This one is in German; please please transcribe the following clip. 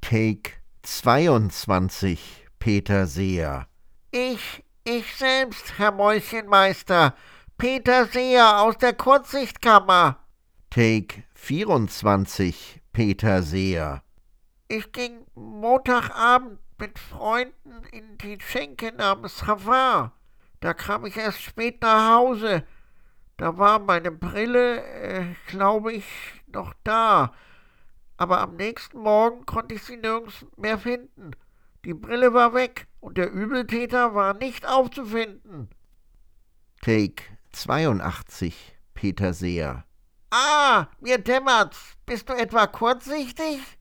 Take 22, Peter Seher. Ich selbst, Herr Mäuschenmeister, Peter Seher aus der Kurzsichtkammer. Take 24, Peter Seher. Ich ging Montagabend mit Freunden in die Schenke namens Savard. Da kam ich erst spät nach Hause. Da war meine Brille, glaube ich, noch da. Aber am nächsten Morgen konnte ich sie nirgends mehr finden. Die Brille war weg und der Übeltäter war nicht aufzufinden. Take 82, Peter Seher. Mir dämmert's. Bist du etwa kurzsichtig?